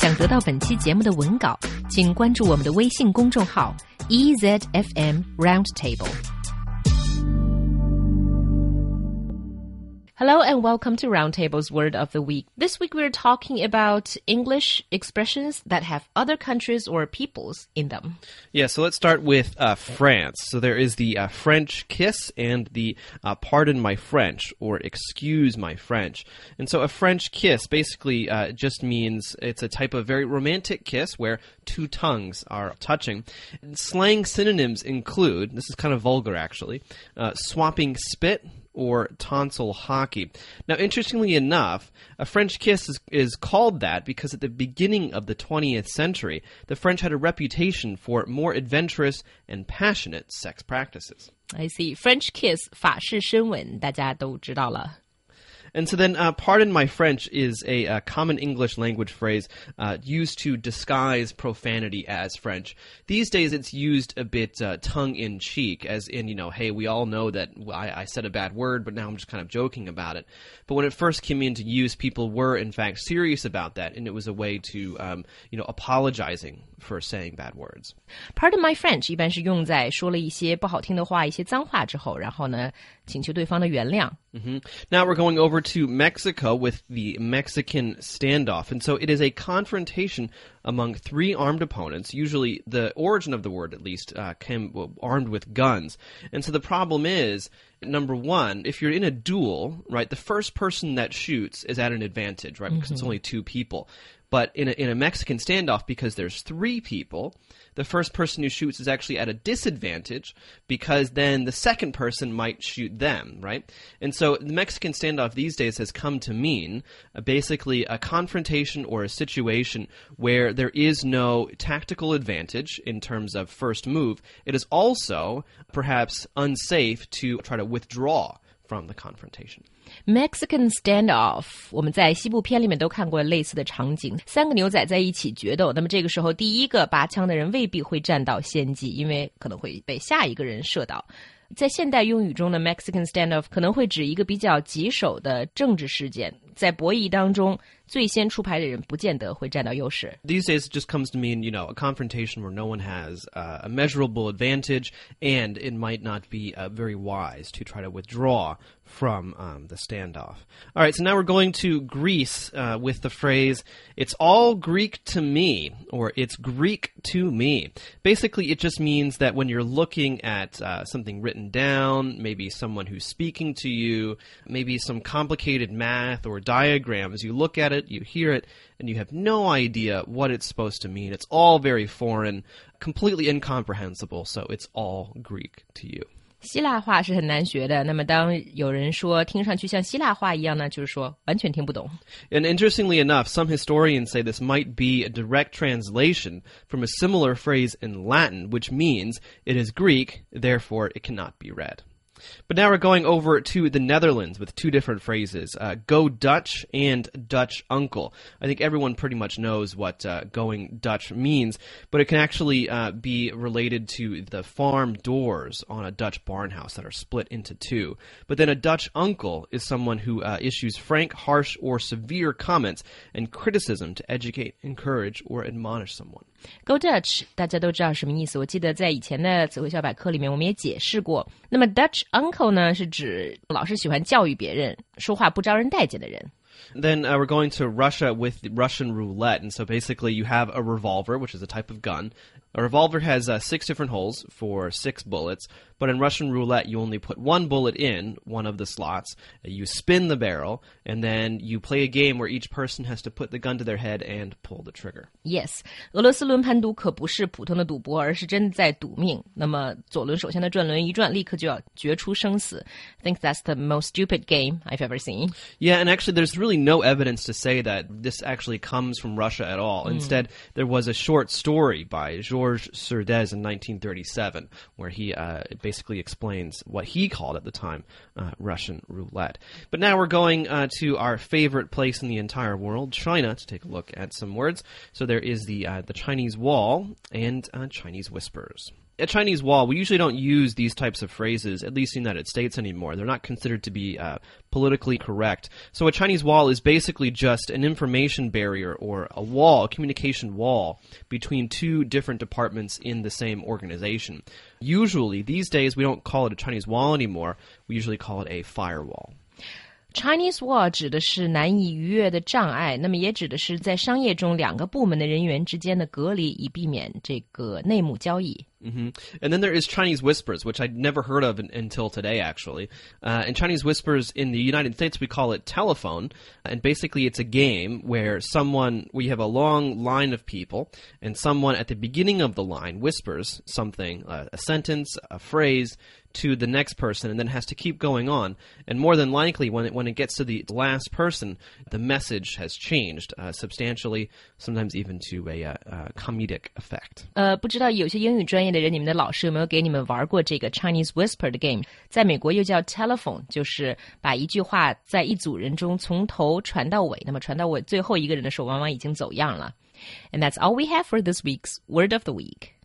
想得到本期节目的文稿，请关注我们的微信公众号 EZFM Roundtable。Hello and welcome to Roundtable's Word of the Week. This week we're talking about English expressions that have other countries or peoples in them. Yeah, so let's start with France. So there is the French kiss and the pardon my French or excuse my French. And so a French kiss basically just means it's a type of very romantic kiss where two tongues are touching. And slang synonyms include, this is kind of vulgar actually, swapping spit, or tonsil hockey. Now, interestingly enough, a French kiss is called that because at the beginning of the 20th century, the French had a reputation for more adventurous and passionate sex practices. I see. French kiss, 法式深吻，大家都知道了。 And so then, pardon my French is a common English language phrase used to disguise profanity as French. These days, it's used a bit tongue-in-cheek, as in, you know, hey, we all know that I said a bad word, but now I'm just kind of joking about it. But when it first came into use, people were, in fact, serious about that, and it was a way to, apologizing for saying bad words. Pardon my French 一般是用在说了一些不好听的话、一些脏话之后，然后呢，请求对方的原谅。 Now we're going over to Mexico with the Mexican standoff. And so it is a confrontation among three armed opponents. Usually the origin of the word, at least, came armed with guns. And so the problem is, number one, if you're in a duel, right, the first person that shoots is at an advantage, right, because it's only two people. But in a Mexican standoff, because there's three people, the first person who shoots is actually at a disadvantage because then the second person might shoot them, right? And so the Mexican standoff these days has come to mean basically a confrontation or a situation where there is no tactical advantage in terms of first move. It is also perhaps unsafe to try to withdraw from the confrontation. Mexican standoff 我们在西部片里面都看过类似的场景，三个牛仔在一起决斗，那么这个时候第一个拔枪的人未必会占到先机，因为可能会被下一个人射倒。在现代用语中的 Mexican standoff 可能会指一个比较棘手的政治事件，在博弈当中最先出牌的人不见得会占到优势。 These days it just comes to mean, a confrontation where no one has a measurable advantage and it might not be very wise to try to withdraw from the standoff. All right, so now we're going to Greece with the phrase, it's all Greek to me, or it's Greek to me. Basically, it just means that when you're looking at something written down, maybe someone who's speaking to you, maybe some complicated math or diagrams, you look at it, you hear it, and you have no idea what it's supposed to mean. It's all very foreign, completely incomprehensible, so it's all Greek to you. 希腊话是很难学的，那么当有人说听上去像希腊话一样呢，就是说完全听不懂。 And interestingly enough, some historians say this might be a direct translation from a similar phrase in Latin, which means it is Greek, therefore it cannot be read. But now we're going over to the Netherlands with two different phrases, go Dutch and Dutch uncle. I think everyone pretty much knows what going Dutch means, but it can actually be related to the farm doors on a Dutch barn house that are split into two. But then a Dutch uncle is someone who issues frank, harsh, or severe comments and criticism to educate, encourage, or admonish someone. Go Dutch 大家都知道什么意思，我记得在以前的词汇小百科里面我们也解释过。那么 Dutch uncle 呢是指老是喜欢教育别人，说话不招人待见的人。 Then we're going to Russia with the Russian roulette. And so basically you have a revolver, which is a type of gun. A revolver has 6 different holes for 6 bullets. But in Russian roulette, you only put one bullet in one of the slots. You spin the barrel, and then you play a game where each person has to put the gun to their head and pull the trigger. Yes. 俄罗斯轮盘赌可不是普通的赌博，而是真的在赌命。那么左轮手下的转轮一转，立刻就要决出生死。I think that's the most stupid game I've ever seen. Yeah, and actually there's really no evidence to say that this actually comes from Russia at all. Instead, there was a short story by Georges Surdez in 1937 where he basically explains what he called at the time Russian roulette. But now we're going to our favorite place in the entire world, China, to take a look at some words. So there is the Chinese Wall and Chinese Whispers. A Chinese wall, we usually don't use these types of phrases, at least in the United States anymore. They're not considered to be politically correct. So a Chinese wall is basically just an information barrier or a wall, a communication wall between two different departments in the same organization. Usually, these days, we don't call it a Chinese wall anymore. We usually call it a firewall. Chinese wall 指的是难以逾越的障碍，那么也指的是在商业中两个部门的人员之间的隔离，以避免这个内幕交易。 Mm-hmm. And then there is Chinese whispers, which I'd never heard of until today, actually. And Chinese whispers in the United States, we call it telephone. And basically, it's a game where we have a long line of people, and someone at the beginning of the line whispers something, a sentence, a phrase, to the next person, and then has to keep going on. And more than likely, when it gets to the last person, the message has changed substantially, sometimes even to a comedic effect. 不知道有些英语专业的人，你们的老师有没有给你们玩过这个 Chinese Whisper 的 game？ 在美国又叫 telephone， 就是把一句话在一组人中从头传到尾，那么传到尾最后一个人的时候，往往已经走样了。And that's all we have for this week's Word of the Week.